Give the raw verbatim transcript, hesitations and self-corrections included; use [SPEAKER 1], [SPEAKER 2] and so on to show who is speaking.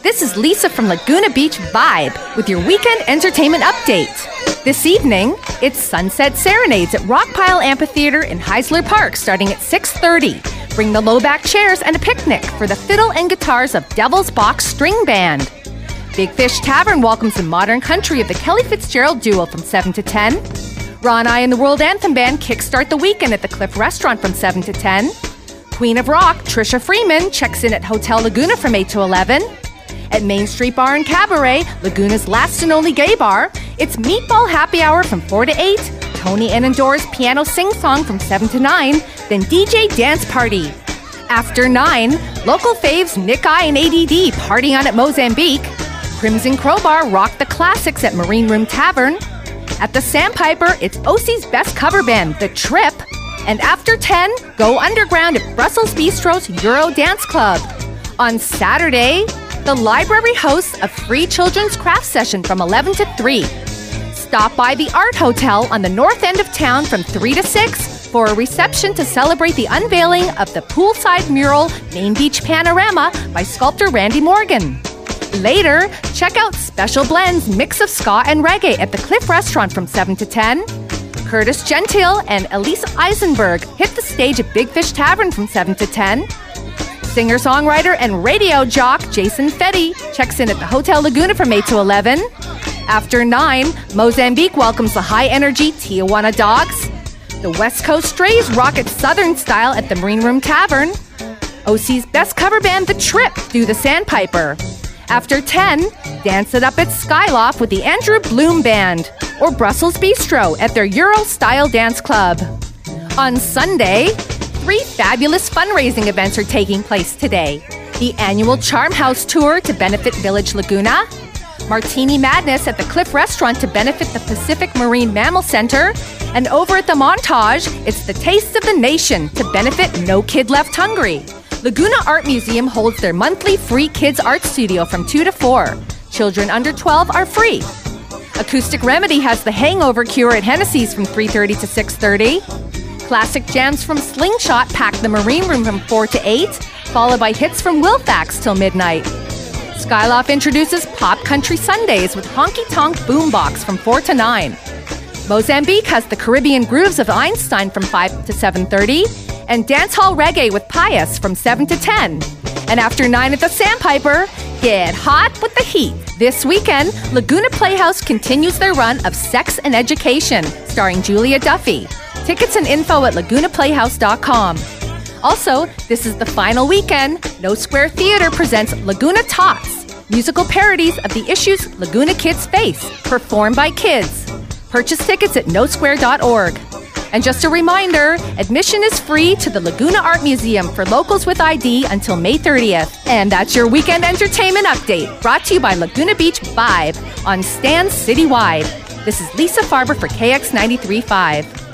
[SPEAKER 1] This is Lisa from Laguna Beach Vibe with your weekend entertainment update. This evening, it's Sunset Serenades at Rockpile Amphitheater in Heisler Park starting at six thirty. Bring the low-back chairs and a picnic for the fiddle and guitars of Devil's Box String Band. Big Fish Tavern welcomes the modern country of the Kelly Fitzgerald Duo from seven to ten. Ron I and the World Anthem Band kickstart the weekend at the Cliff Restaurant from seven to ten. Queen of Rock, Trisha Freeman, checks in at Hotel Laguna from eight to eleven. At Main Street Bar and Cabaret, Laguna's last and only gay bar, it's Meatball Happy Hour from four to eight, Tony Enendore's Piano Sing-Song from seven to nine, then D J Dance Party. After nine, local faves Nick I and A D D party on at Mozambique. Crimson Crowbar rock the classics at Marine Room Tavern. At the Sandpiper, it's O C's best cover band, The Trip. And after ten, go underground at Brussels Bistro's Euro Dance Club. On Saturday, the library hosts a free children's craft session from eleven to three. Stop by the Art Hotel on the north end of town from three to six for a reception to celebrate the unveiling of the poolside mural Main Beach Panorama by sculptor Randy Morgan. Later, check out Special Blend's mix of ska and reggae at the Cliff Restaurant from seven to ten. Curtis Gentile and Elise Eisenberg hit the stage at Big Fish Tavern from seven to ten. Singer-songwriter and radio jock Jason Fetty checks in at the Hotel Laguna from eight to eleven. After nine, Mozambique welcomes the high-energy Tijuana Dogs. The West Coast Strays rock it Southern style at the Marine Room Tavern. O C's best cover band, The Trip, do the Sandpiper. After ten, dance it up at Skyloft with the Andrew Bloom Band or Brussels Bistro at their Euro-style dance club. On Sunday, three fabulous fundraising events are taking place today. The annual Charm House Tour to benefit Village Laguna, Martini Madness at the Cliff Restaurant to benefit the Pacific Marine Mammal Center, and over at the Montage, it's the Taste of the Nation to benefit No Kid Left Hungry. Laguna Art Museum holds their monthly free kids art studio from two to four. Children under twelve are free. Acoustic Remedy has the Hangover Cure at Hennessy's from three thirty to six thirty. Classic jams from Slingshot pack the Marine Room from four to eight, followed by hits from Wilfax till midnight. Skyloft introduces Pop Country Sundays with Honky Tonk Boombox from four to nine. Mozambique has the Caribbean Grooves of Einstein from five to seven thirty, and Dancehall Reggae with Pius from seven to ten. And after nine at the Sandpiper, get hot with the heat. This weekend, Laguna Playhouse continues their run of Sex and Education, starring Julia Duffy. Tickets and info at laguna playhouse dot com. Also, this is the final weekend. No Square Theater presents Laguna Tots, musical parodies of the issues Laguna kids face, performed by kids. Purchase tickets at no square dot org. And just a reminder, admission is free to the Laguna Art Museum for locals with I D until May thirtieth. And that's your weekend entertainment update, brought to you by Laguna Beach Vibe on Stan Citywide. This is Lisa Farber for K X ninety-three point five.